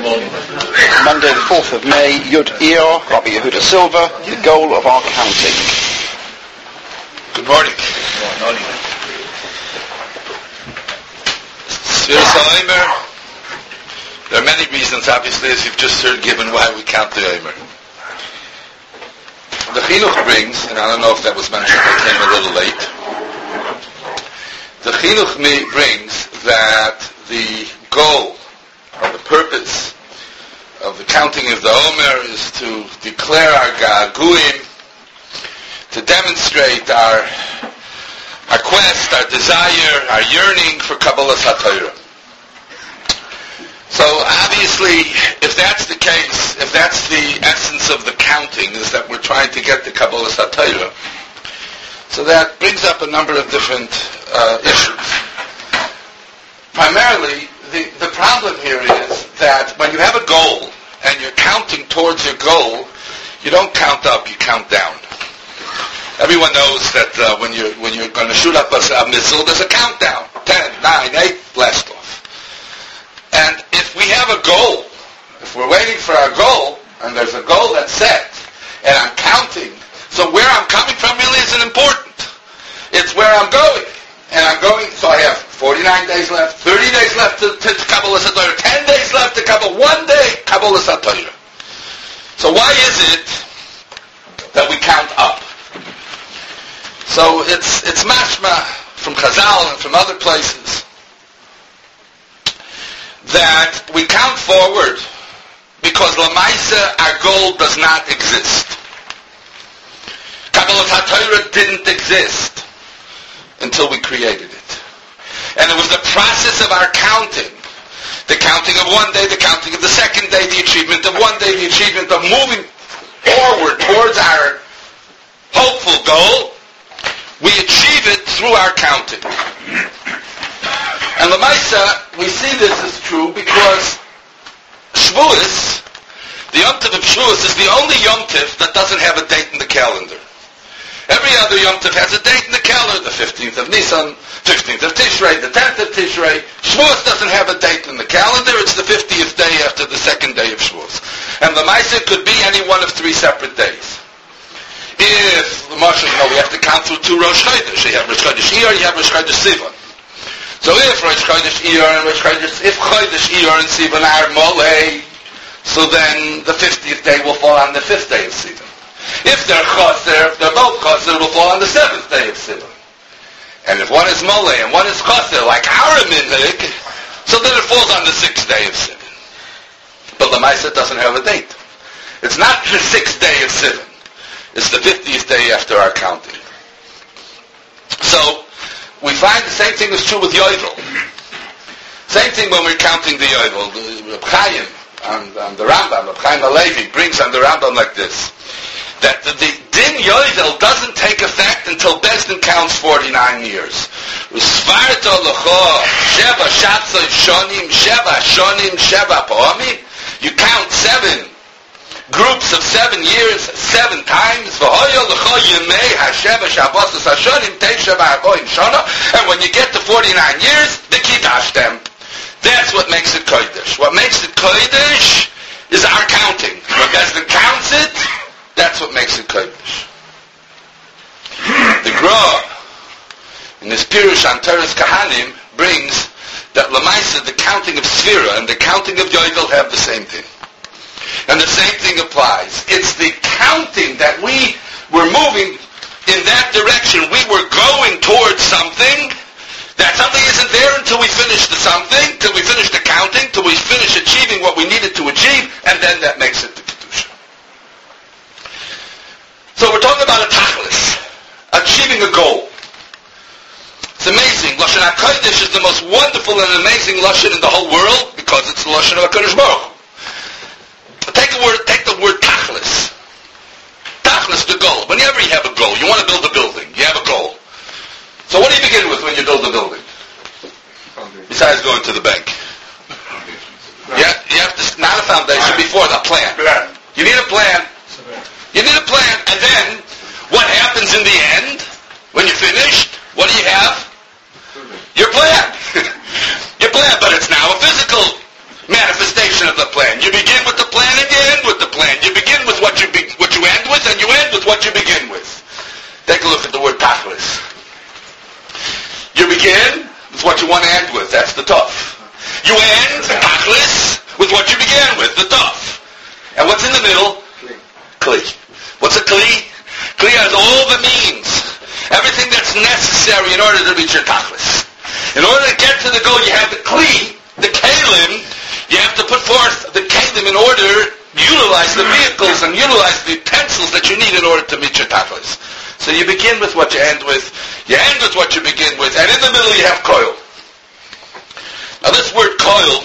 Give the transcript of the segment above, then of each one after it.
Monday the 4th of May, Yud Iyar, Rabbi Yehuda Silva, the goal of our counting. Good morning. Sfiras HaOmer. There are many reasons, obviously, as you've just heard, given why we count the Omer. The Chinuch brings, and I don't know if that was mentioned, I came a little late. The Chinuch brings that the goal, or the purpose of the counting of the Omer is to declare our Ga'aguim, to demonstrate our quest, our desire, our yearning for Kabbalas HaTorah. So obviously, if that's the case, if that's the essence of the counting, is that we're trying to get the Kabbalas HaTorah, so that brings up a number of different issues. Primarily, the problem here is that when you have a goal and you're counting towards your goal, you don't count up, you count down. Everyone knows that when you're going to shoot up a missile, there's a countdown. 10, 9, 8, blast off. And if we have a goal, if we're waiting for our goal, and there's a goal that's set, and I'm counting, so where I'm coming from really isn't important. It's where I'm going. And I'm going, so I have 49 days left, 30 days left to Kabbalas HaTorah, 10 days left to Kabbalah, 1 day Kabbalas HaTorah. So why is it that we count up? So it's mashma from Chazal and from other places that we count forward because Lamaisa, our goal does not exist. Kabbalas HaTorah didn't exist until we created it. And it was the process of our counting, the counting of 1 day, the counting of the second day, the achievement of 1 day, the achievement of moving forward towards our hopeful goal. We achieve it through our counting. And Lamaisa, we see this is true because Shavuos, the Yom Tov of Shavuos, is the only Yom Tov that doesn't have a date in the calendar. Every other Yom Tov has a date in the calendar, the 15th of Nisan, 15th of Tishrei, the 10th of Tishrei. Shavuos doesn't have a date in the calendar, it's the 50th day after the second day of Shavuos. And the Maaseh could be any one of 3 separate days. If, Moshe, we have to count through 2 Rosh Chodesh. You have Rosh Chodesh Iyar, you have Rosh Chodesh Sivan. So if Rosh Chodesh Iyar and Rosh Chodesh, if Chodesh Iyar and Sivan are Molei, so then the 50th day will fall on the 5th day of Sivan. If they're Chaser, if they're both Chaser, it will fall on the 7th day of Sivan. And if one is Molei and one is Chaser, like our Minhag, so then it falls on the 6th day of Sivan. But the Maaseh doesn't have a date. It's not the 6th day of Sivan. It's the 50th day after our counting. So, we find the same thing is true with Yovel. Same thing when we're counting the Yovel. The Reb Chaim and the Rambam, Reb Chaim HaLevi, brings on the Rambam like this, that the Din Yovel doesn't take effect until Bezdin counts 49 years. Usvarto l'cho, Sheva Shatzoi Shonim, Sheva Shonim, Sheva Po'omim. You count 7 groups of 7 years, 7 times. And when you get to 49 years, the Kiddush them. That's what makes it Kodesh. What makes it Kodesh is our counting. When Bezdin counts it, that's what makes it Kodesh. The Gra, in his Pirush on Teres Kahanim, brings that Lamaisa, the counting of Sfira and the counting of Yovel have the same thing. And the same thing applies. It's the counting that we were moving in that direction. We were going towards something. That something isn't there until we finish the something, till we finish the counting, till we finish achieving what we needed to achieve, and then that makes it the Kedusha. So we're talking about a tachlis, achieving a goal. It's amazing. Lashon HaKodesh is the most wonderful and amazing lashon in the whole world because it's the lashon of HaKadosh Baruch Hu. Take the word tachlis. Tachlis, the goal. Whenever you have a goal, you want to build a building. You have a goal. So what do you begin with when you build a building? Besides going to the bank. You have to, not a foundation, before the plan. You need a plan. You need a plan. And then, what happens in the end? When you're finished, what do you have? Your plan. Your plan, but it's now a physical manifestation of the plan. plan. You begin with the plan and you end with the plan. You begin with what you end with, and you end with what you begin with. Take a look at the word tachlis. You begin with what you want to end with. That's the tough. You end tachlis with what you began with, the tough. And what's in the middle? Kli. What's a kli? Kli has all the means, everything that's necessary in order to reach your tachlis. In order to get to the goal, you have the kli, the kalim. You have to put forth the kalim in order to utilize the vehicles and utilize the utensils that you need in order to meet your tachlis. So you begin with what you end with, you end with what you begin with, and in the middle you have koil. Now this word koil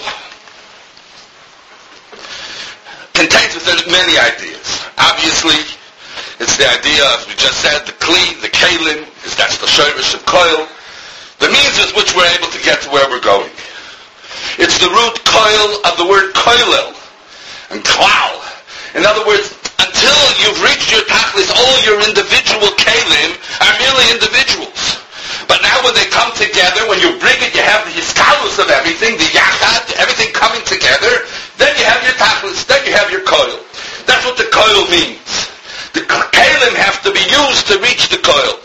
contains within it many ideas. Obviously, it's the idea, as we just said, the kli, the kalim, that's the shorish of koil, the means with which we're able to get to where we're going. It's the root koil of the word koilel and klal. In other words, until you've reached your tachlis, all your individual kalim are merely individuals. But now when they come together, when you bring it, you have the hiskalus of everything, the yachad, everything coming together, then you have your tachlis, then you have your koil. That's what the koil means. The kalim have to be used to reach the koil.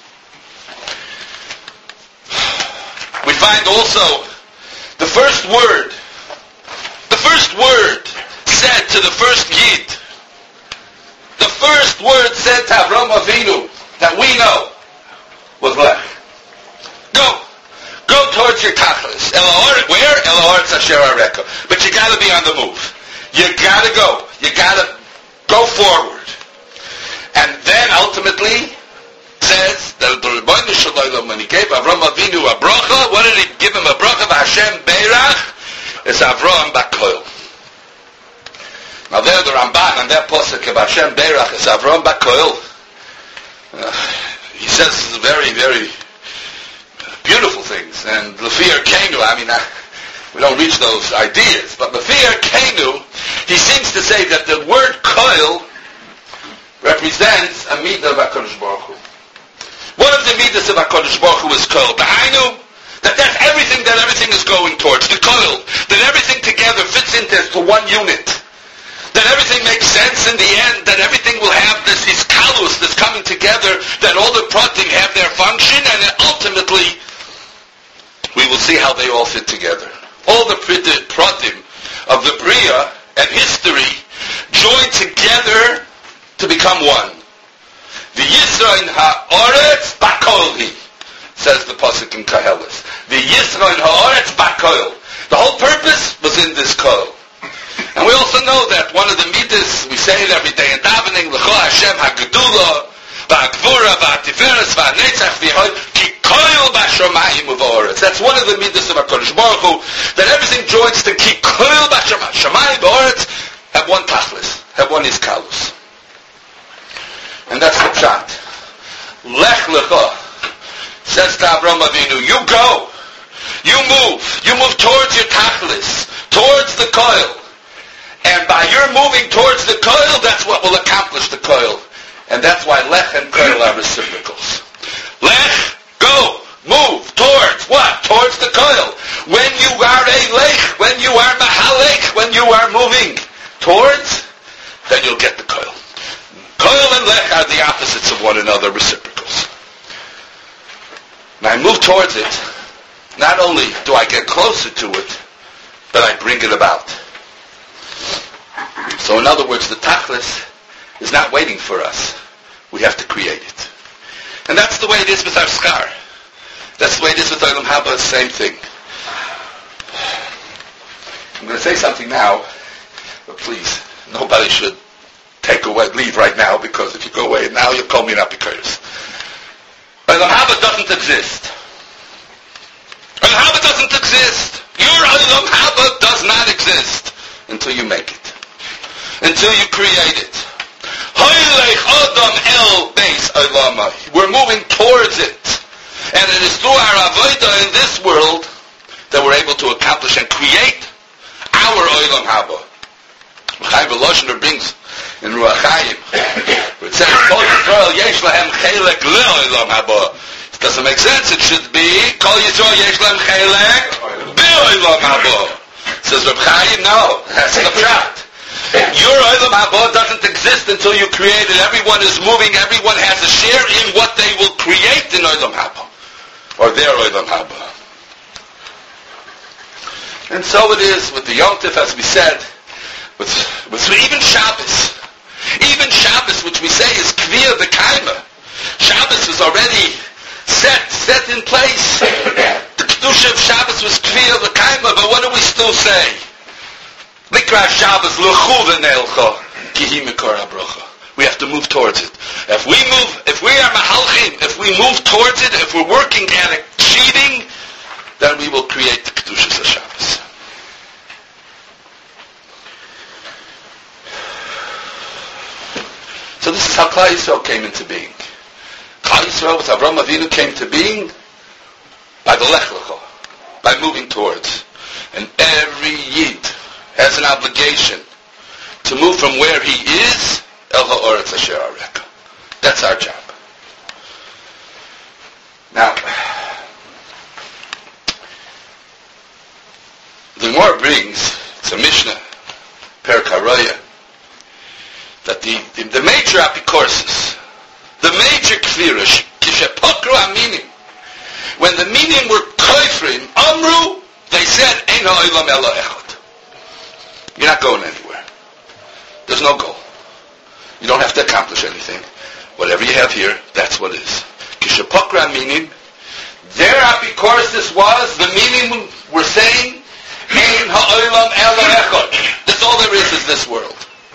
We find also the first word said to the first Yid, the first word said to Avram Avinu that we know was Lech. Go towards your tachlis. Where? El Haaretz Asher Areka. But you got to be on the move. You got to go. You got to go forward. And then ultimately says that the Rebbeinu Shalom, when he gave Avram Avinu a bracha, what did he give him a bracha? Hashem Beirach is Avram Bakoil. Now there the Ramban and that posuk of Hashem Beirach is Avram Bakoil. He says very, very beautiful things. And Lefir Kenu, we don't reach those ideas, but Lefir Kenu, he seems to say that the word koil represents a midah of HaKadosh Baruch Hu. One of the midas of HaKadosh Baruch Hu is koil. B'hainu, that's everything is going towards. The koil. That everything together fits into one unit. That everything makes sense in the end. That everything will have this hiskalus that's coming together. That all the pratim have their function, and ultimately we will see how they all fit together. All the pratim of the Bria and history join together to become one. The Yisrael ha'oretz bakolhi, says the pasuk in Koheles. The Yisrael ha'oretz bakoil. The whole purpose was in this koil. And we also know that one of the midas, we say it every day in davening, L'cho Hashem ha'gedula, va'agvura, va'atiferes, va'netzach, v'yehod, ki koil ba'shamayim u'va'oretz. That's one of the midas of HaKadosh Baruch Hu, that everything joins to ki koil ba'shamayim. Shamayim v'oretz have one tachlis, have one iskalus. And that's the pshat. Lech lecha, says to Avram Avinu, you go, you move towards your tachlis, towards the koil. And by your moving towards the koil, that's what will accomplish the koil. And that's why lech and koil are reciprocals. Lech, go, move towards what? Towards the koil. When you are a lech, when you are mahalech, when you are moving towards, then you'll get the koil. Koil and lech are the opposites of one another, reciprocals. When I move towards it, not only do I get closer to it, but I bring it about. So in other words, the tachlis is not waiting for us. We have to create it. And that's the way it is with our schar. That's the way it is with Olam Haba, same thing. I'm going to say something now, but please, nobody should leave right now, because if you go away now, you'll call me an apikoros. Olam Haba doesn't exist. Olam Haba doesn't exist. Your Olam Haba does not exist until you make it. Until you create it. We're moving towards it. And it is through our avodah in this world that we're able to accomplish and create our Olam Haba. Chaim Voloshener brings in Ruach Chaim, where it says, Kol Yisrael yesh lahem chelek le'olam haba. It doesn't make sense. It should be, Kol Yisrael yesh lahem chelek be'olam haba. Says Reb Chaim, no, that's the pshat. Your Olam Haba doesn't exist until you create it. Everyone is moving, everyone has a share in what they will create in Olam Haba, or their Olam Haba. And so it is with the Yom Tov, as we said, with even Shabbos. Even Shabbos, which we say is Kviyah B'Kaima. Shabbos is already set in place. The Kedusha of Shabbos was Kviyah B'Kaima, but what do we still say? Likra Shabbos L'chu V'Neilcha Kihi Mikor HaBrocha. We have to move towards it. If we are Mahalchim, if we move towards it, if we're working at achieving, then we will create the Kedushas of Shabbos. So this is how Klal Yisrael came into being. Klal Yisrael with Avraham Avinu came to being by the Lech Lecha, by moving towards. And every Yid has an obligation to move from where he is El Ha'oretz Asher Areka. That's our job. Now, the Gemara brings, it's a Mishnah, Perek HaRaya, that the major apikourses, the major kfirish, kishepokru aminim, when the minim were koifrim, amru, they said, Ein ha'olam elo echad. You're not going anywhere. There's no goal. You don't have to accomplish anything. Whatever you have here, that's what it is. Kishepokru aminim, their apikourses was, the minim were saying, Ein ha'olam elo echad. That's all there is this world.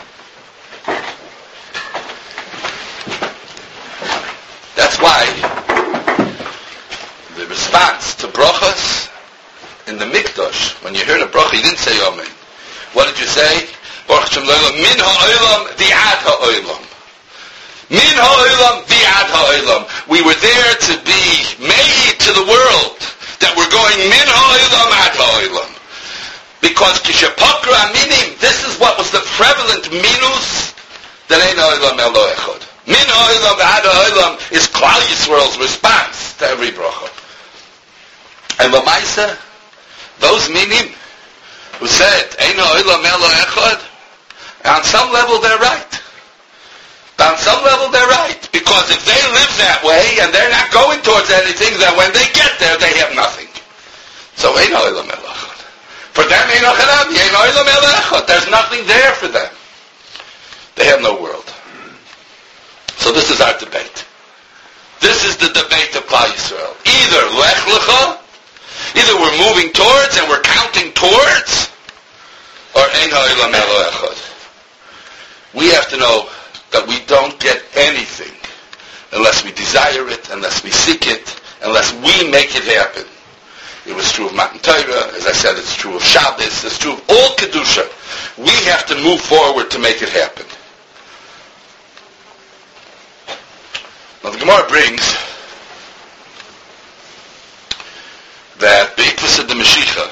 That's why the response to brachas in the Mikdash, when you heard a bracha, you didn't say Amen. What did you say? Baruch Hashem L'olam, min ha'olam v'ad ha'olam. Min ha'olam v'ad ha'olam. We were there to be made to the world that we're going min ha'olam ad ha'olam. Because kishapakra aminim, this is what was the prevalent minus that ain't ha'olam elo echad. Min ha'olam v'ad ha'olam is Klal Yisrael's response to every bracha. And l'maisa, those minim who said, Ein ha'olam elo echad, on some level they're right. On some level they're right. Because if they live that way and they're not going towards anything, then when they get there, they have nothing. So Ein ha'olam elo echad. For them, Ein ha'olam elo echad. There's nothing there for them. They have no world. So this is our debate. This is the debate of Klal Yisrael. Either Lech Lecha, either we're moving towards and we're counting towards, or Ein ha'olam elo echad. We have to know that we don't get anything unless we desire it, unless we seek it, unless we make it happen. It was true of Matan Torah, as I said, it's true of Shabbos, it's true of all Kedusha. We have to move forward to make it happen. Now the Gemara brings that Be'ikvus of the Mashiach,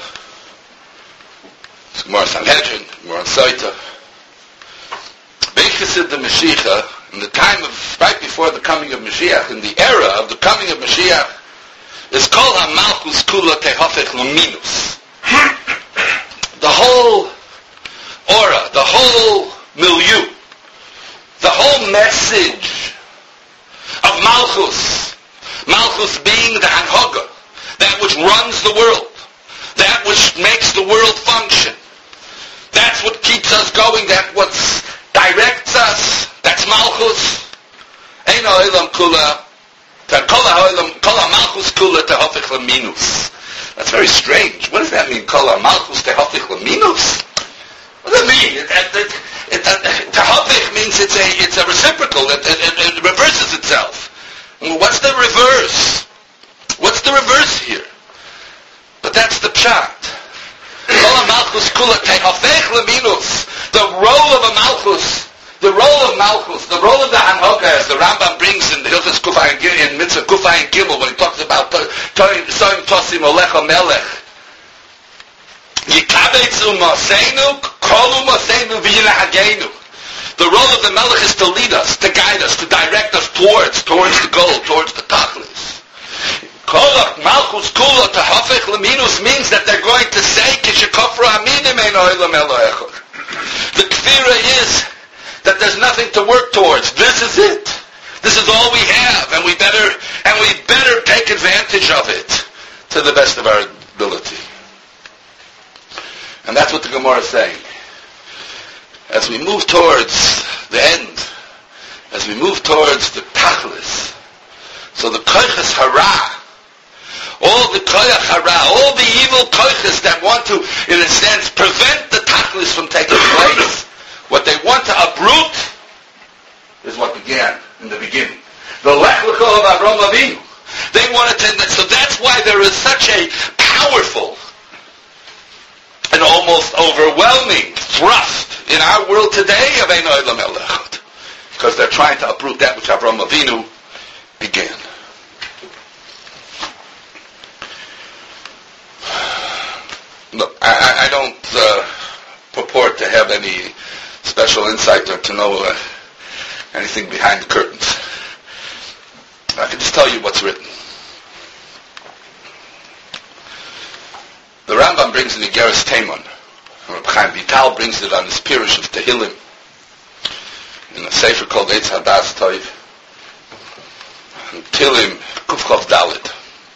it's Gemara Sanhedrin, Gemara Soita, Be'ikvus of the Mashiach, in the time of, right before the coming of Mashiach, in the era of the coming of Mashiach, is Kol HaMalchus Kula Tehofech Luminus. The whole aura, the whole milieu, the whole message of Malchus. Malchus being the Hanhoga, that which runs the world, that which makes the world function. That's what keeps us going, that's what directs us, that's Malchus. Ein ha'olam kula, kol ha'malchus kula tehofich leminus. That's very strange. What does that mean, kol ha'malchus tehofich leminus? What does it mean? Tehofich means it's a reciprocal. It reverses itself. What's the reverse? What's the reverse here? But that's the pshat. Kol ha'malchus kula tehofich leminus. The role of a malchus, the role of malchus, the role of the Hanhoga, as the Rambam brings in the Hilchos Kufay in Mitzvah Kufay and Gimel, when he talks about Soim Tosim Olecha Melech. Yikabetz u'maseinu, kol u'maseinu v'yinahagenu. The role of the Melech is to lead us, to guide us, to direct us towards the goal, towards the tachlis. Kolach Malchus Kula Tahafich Leminus means that they're going to say Kishakofra Aminim Ein Oilam Elo Echad. The kfira is that there's nothing to work towards. This is it. This is all we have, and we better take advantage of it to the best of our ability. And that's what the Gemara is saying. As we move towards the end, as we move towards the Tachlis, so the Koiches Hara, all the Koyach Hara, all the evil Koiches that want to, in a sense, prevent the Tachlis from taking place, what they want to uproot is what began in the beginning. The Lech Lecho of Avraham Avinu. They wanted to, so that's why there is such a powerful and almost overwhelming thrust in our world today of Ein Olam El Echad. Because they're trying to uproot that which Avraham Avinu began. Look, I don't purport to have any special insight or to know anything behind the curtains. I can just tell you what's written. The Rambam brings in the Igeres Taimon. Reb Chaim Vital brings it on his Pirush of Tehillim in a sefer called Eitz Hadas Toiv. And Tehillim Kufchov Dalet.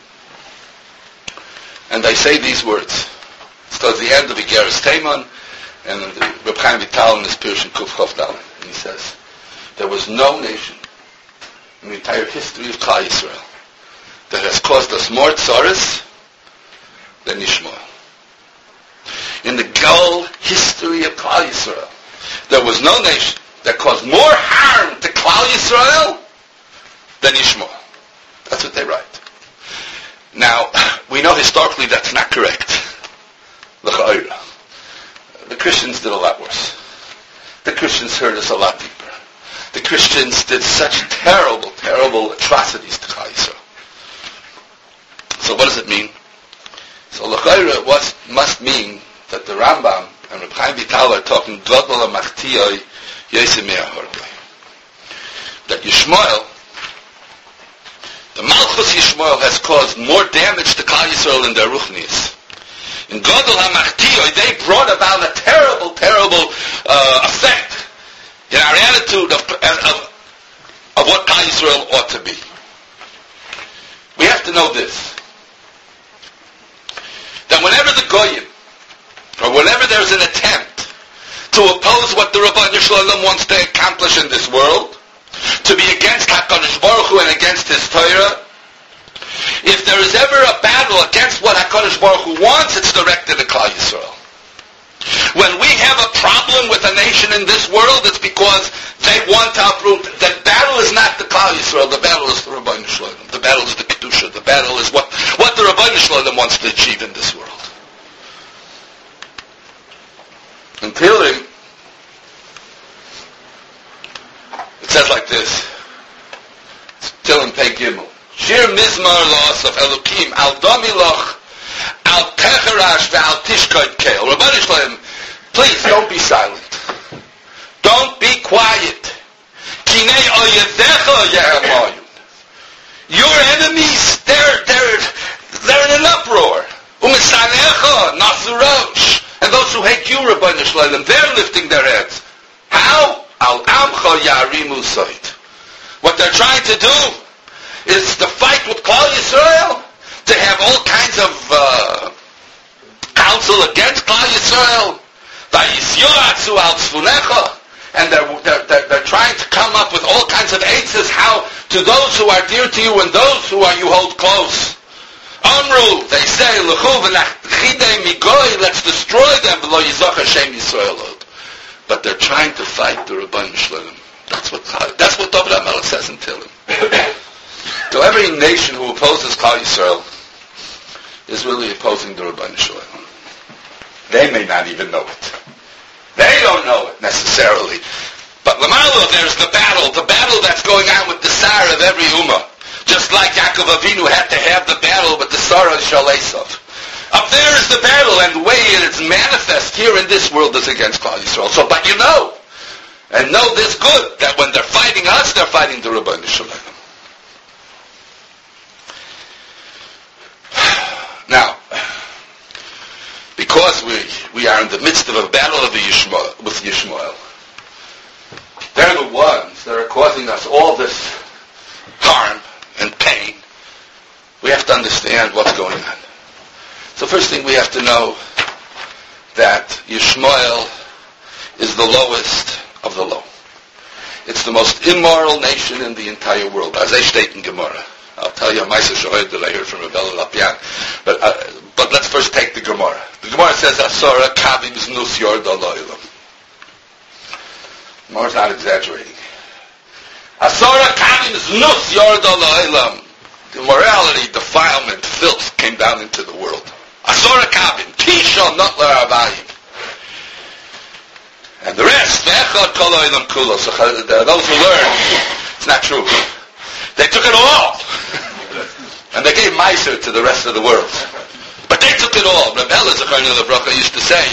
And they say these words. It's towards the end of Igeres Taimon, and Reb Chaim Vital in his Pirush in Kufchov Dalet. And he says, there was no nation in the entire history of Klal Yisrael that has caused us more tzaras than Yishmael. In the whole history of Klal Yisrael, there was no nation that caused more harm to Klal Yisrael than Yishmael. That's what they write. Now, we know historically that's not correct. The Christians did a lot worse. The Christians hurt us a lot deeper. The Christians did such terrible, terrible atrocities to Klal Yisrael. So what does it mean? So l'chayra must mean that the Rambam and Reb Chaim Vital are talking Godol HaMachtiyoi Yosem Me'ahorbai. That Yishmael, the Malchus Yishmael has caused more damage to Klal Yisrael than their Ruchnias. In Godol HaMachtiyoi, they brought about a terrible, terrible effect in our attitude of what Klal Yisrael ought to be. We have to know this. That whenever the Goyim, or whenever there's an attempt to oppose what the Rabbeinu Shalom wants to accomplish in this world, to be against HaKadosh Baruch Hu and against His Torah, if there is ever a battle against what HaKadosh Baruch Hu wants, it's directed at Klal Yisrael. When we have a problem with a nation in this world, it's because they want to uproot. The battle is not the Klal Yisrael. The battle is the Rabbeinu Shalom. The battle is the Kedusha. The battle is what the Rabbeinu Shalom wants to achieve in this world. In Tehillim, it says like this. It's Tehillim Pei Gimel. Shir Mizmar La'asaf Elokim Al Domilach Al Techerash Ve'al Tishkoit Keil. Rabbeinu Shalom, please don't be silent. Don't be quiet. Kinei Oyedecha Yehamayun. Your enemies, they're in an uproar. Umisanecha Nasurosh. And those who hate you, Rabbeinu Shalom, they're lifting their heads. How? Al Amcha Yarimu Soit. What they're trying to do is to fight with Klal Yisrael, to have all kinds of counsel against Klal Yisrael. Vayisyoatzu al tzfunecha. And they're trying to come up with all kinds of answers how to those who are dear to you and those who you hold close. Amru, they say, let's destroy them, but they're trying to fight the Rabbeinu Shalom. That's what David HaMelech says in Tehillim. So every nation who opposes Klal Yisrael is really opposing the Rabbeinu Shalom. They may not even know it. They don't know it necessarily. But Lamalo, there's the battle that's going on with the Tsar of every Ummah. Just like Yaakov Avinu had to have the battle with the Sarah Shal Esav. Up there is the battle, and the way it is manifest here in this world is against Klal Yisrael. So, but you know, and know this good, that when they're fighting us, they're fighting the Rabbeinu Shalom. because we are in the midst of a battle with Yishmael, they're the ones that are causing us all this harm and pain. We have to understand what's going on. So first thing we have to know that Yishmael is the lowest of the low. It's the most immoral nation in the entire world. As I state in Gemara. I'll tell you a Maisa Shohed that I heard from Rebbe Lapian. But let's first take the Gemara. The Gemara says, Asora kavim znus yorda lo'ilam. Gemara's not exaggerating. Asora kavim znus yorda lo'ilam. The immorality, defilement, filth came down into the world. Asora kavim. Tisha not la'abayim. And the rest, ve'echad kol lo'ilam kulo. So those who learn, it's not true. They took it all. And they gave Meiser to the rest of the world. But they took it all. Reb Hela Zechariah Lebracha used to say,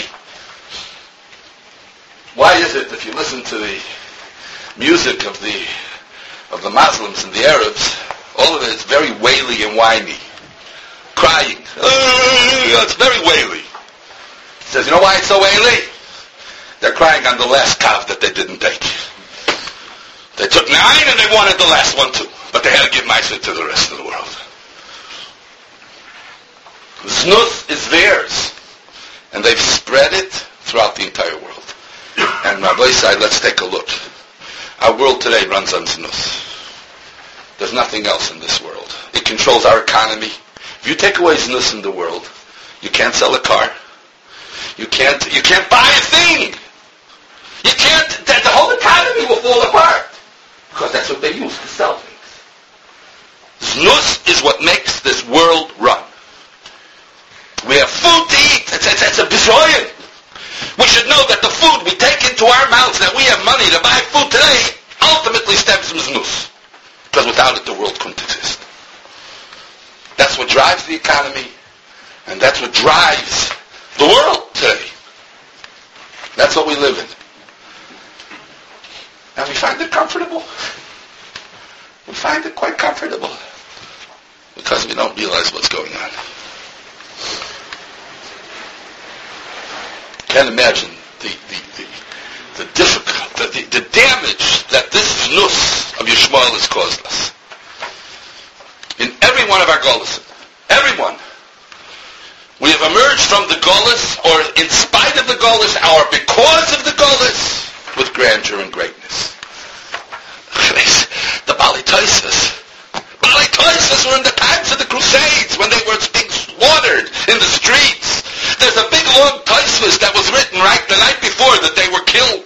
why is it if you listen to the music of the Muslims and the Arabs, all of it is very waily and whiny. Crying. It's very waily. He says, you know why it's so waily? They're crying on the last kav that they didn't take. They took 9 and they wanted the last one too. But they had to give Meiser to the rest of the world. Znus is theirs. And they've spread it throughout the entire world. And Rabbi said, let's take a look. Our world today runs on Znus. There's nothing else in this world. It controls our economy. If you take away Znus in the world, you can't sell a car. You can't buy a thing. You can't, the whole economy will fall apart. Because that's what they use to sell things. Znus is what makes this world run. We have food to eat. It's a bizoyan. We should know that the food we take into our mouths, that we have money to buy food today, ultimately stems from Znus. Because without it, the world couldn't exist. That's what drives the economy, and that's what drives the world today. That's what we live in. And we find it comfortable. We find it quite comfortable. Because we don't realize what's going on. Can't imagine the difficult, the damage that this znus of Yishmael has caused us. In every one of our golas, everyone, we have emerged from the golas, or in spite of the golas, or because of the golas, with grandeur and greatness. The Bali Tosfos were in the times of the Crusades, when they were being slaughtered in the streets. There's a big long Tosfos that was written right the night before that they were killed.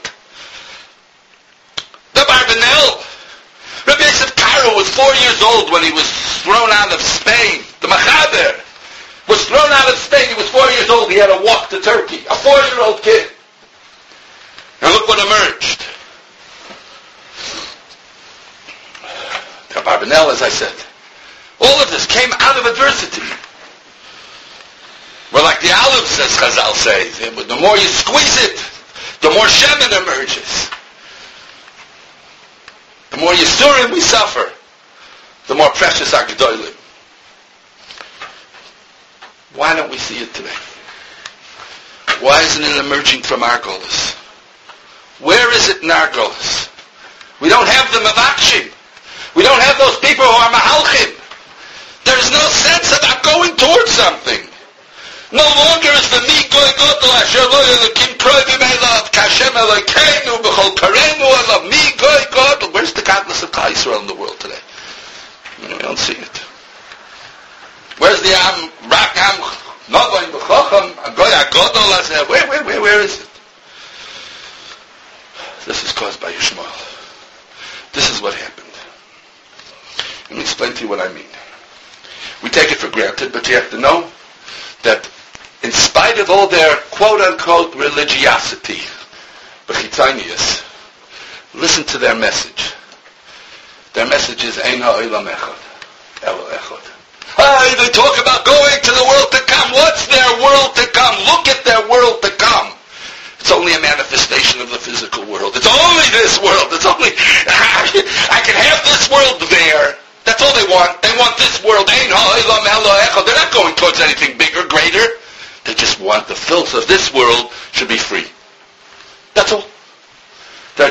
The Barbanel, Rabbi Yosef Karo was 4 years old when he was thrown out of Spain. The Machaber was thrown out of Spain. He was 4 years old. He had to walk to Turkey. A 4-year-old kid. And look what emerged. The Barbanel, as I said. All of this came out of adversity. Well, like the olives, as Chazal say, the more you squeeze it, the more shemen emerges. The more Yisurim we suffer, the more precious our Gedolim. Why don't we see it today? Why isn't it emerging from our golas? Where is it in our golas? We don't have the Mavakshim. We don't have those people who are Mahalchim. There's no sense about going towards something. No longer is the mi goy godol asher lo yelekim kroivim elav kashem elokeinu b'chol karenu elav mi goy godol. Where's the godless of Klal Yisrael in the world today? We don't see it. Where's the Rakam Novoim b'chocham goy agodol asher? Where is it? This is caused by Yishmael. This is what happened. Let me explain to you what I mean. We take it for granted, but you have to know that in spite of all their quote-unquote religiosity, b'chitzonius, listen to their message. Their message is Ein ha'olam echad, elo echad. Hey, they talk about going to the world to come. What's their world to come? Look at their world to come. It's only a manifestation of the physical world. It's only this world. It's only, I can have this world there. That's all they want. They want this world. They're not going towards anything bigger, greater. They just want the filth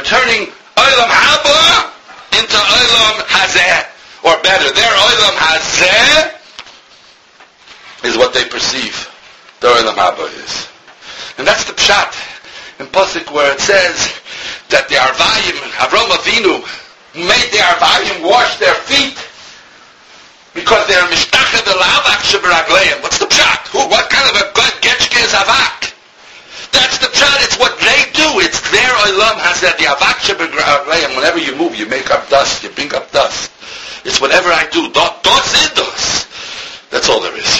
turning Olam Haba into Olam Hazeh. Or better, their Olam Hazeh is what they perceive the Olam Haba is. And that's the pshat in Pasuk where it says that the Arvayim, Avram Avinu, made the Arvayim wash their feet because they're Mishtacheh V'Lavak Sheberagleim. What's the pshat? What kind of a getchke is Avak? That's the pshat. It's what they do. It's their Olam Hazeh. The Avak Sheberagleim. Whenever you move, you make up dust. You bring up dust. It's whatever I do. Dos is dos. That's all there is.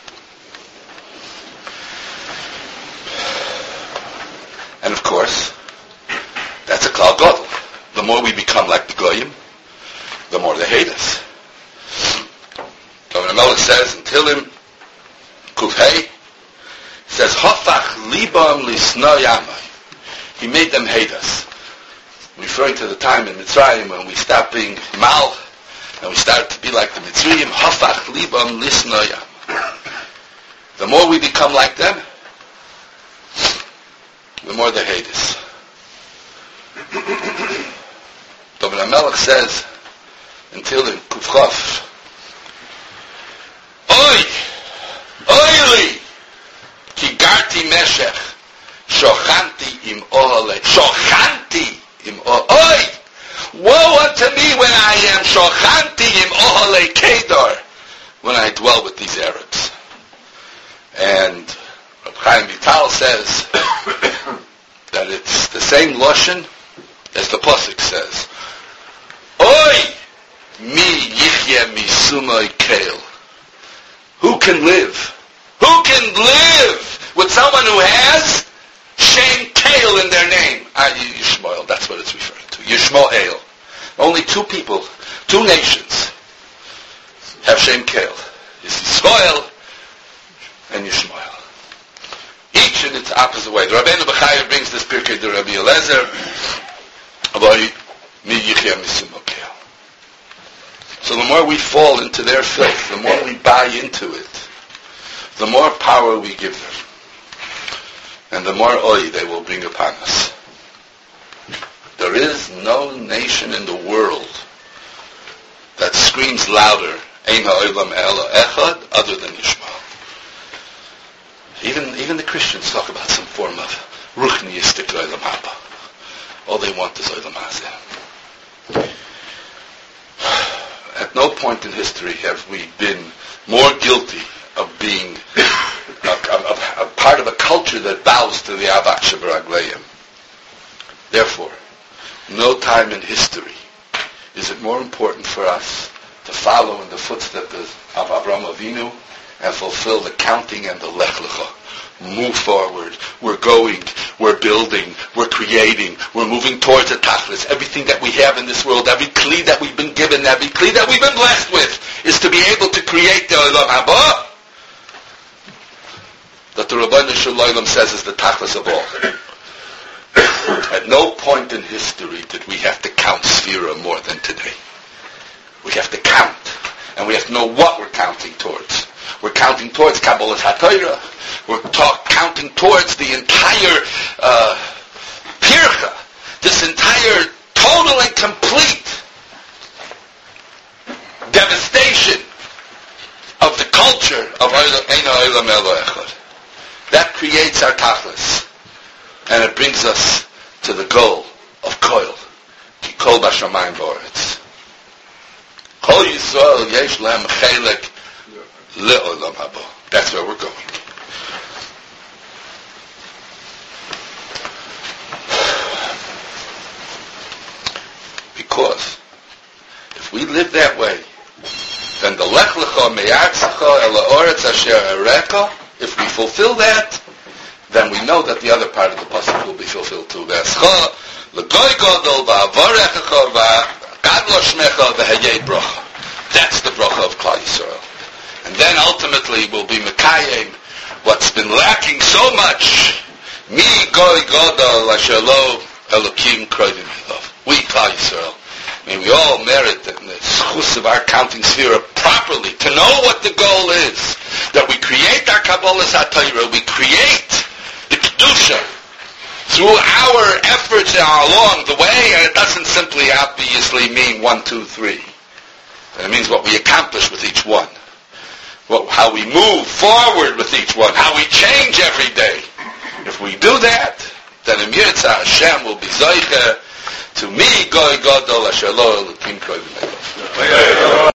And of course, that's a klal gadol. The more we become like the goyim, the more they hate us. David HaMelech says in Tehillim, Kuf Hey, says, Hafach libam lisno yamai. He made them hate us. Referring to the time in Mitzrayim when we stopped being mal, and we started to be like the Mitzrayim, Hafach libam lisno yamai. The more we become like them, the more they hate us. David HaMelech says in Tehillim, Kuf Chaf, Oy! Oily! Ki garti meshech shochanti im ohale. Shochanti im ohale. Oy! Woe unto me when I am shochanti im ohale kedar, when I dwell with these Arabs. And Reb Chaim Vital says that it's the same lashon as the pasuk says. Oy! Mi yichye misumay keil. Who can live? Who can live with someone who has Shem Kael in their name? Yishmael, that's what it's referring to. Yishmael. Only two people, two nations have Shem Kael. It's Yisrael and Yishmael. Each in its opposite way. The Rabbeinu B'chaya brings this Pirkei to Rabbi Eliezer about Mi Yichya Misumay Keil. So the more we fall into their filth, the more we buy into it, the more power we give them, and the more oil they will bring upon us. There is no nation in the world that screams louder, Ein ha'olam ela echad, other than Yishmael. Even the Christians talk about some form of ruchniistic olam haba. All they want is olam hazeh. At no point in history have we been more guilty of being a part of a culture that bows to the Avak Sheberagleim. Therefore, no time in history is it more important for us to follow in the footsteps of Avraham Avinu and fulfill the counting and the Lech Lecha. Move forward. We're going. We're building. We're creating. We're moving towards the tachlis. Everything that we have in this world, every kli that we've been given, every kli that we've been blessed with, is to be able to create the Olam Haba that the Rabbeinu Shalom says is the tachlis of all. At no point in history did we have to count Sphira more than today. We have to count. And we have to know what we're counting towards. We're counting towards Kabbalah HaTorah. We're counting towards the entire Pircha, this entire total and complete devastation of the culture of Eina Olam Elo Echad. That creates our tachlis, and it brings us to the goal of Koil, Ki Kol Bashamayim V'Oretz. Kol Yisrael Yesh Lehem Chelek LeOlam Haba. That's where we're going. Because if we live that way, then the Lech Lecha Me'yatzecha El Ha'oretz Asher Ereka, if we fulfill that, then we know that the other part of the pasuk will be fulfilled too. Ve'ascha L'goy Gadol Va'avorechecha Va'gadlo Shmecha V'hayei Bracha. That's the bracha of Klal Yisrael. And then ultimately we'll be Mekayim what's been lacking so much. Mi Goy Gadol Asher Lo Elokim Kroivim Elov. We, Klal Yisrael, may we all merit in the schus of our counting sphere properly to know what the goal is. That we create our Kabbalah HaTorah, we create the Kedusha, through our efforts along the way, and it doesn't simply obviously mean 1, 2, 3. But it means what we accomplish with each one. How we move forward with each one. How we change every day. If we do that, then Im Yirtzeh Hashem will be Zoiche to me, Goy Godol, Asher Lo Elokim Koy V'Leilov.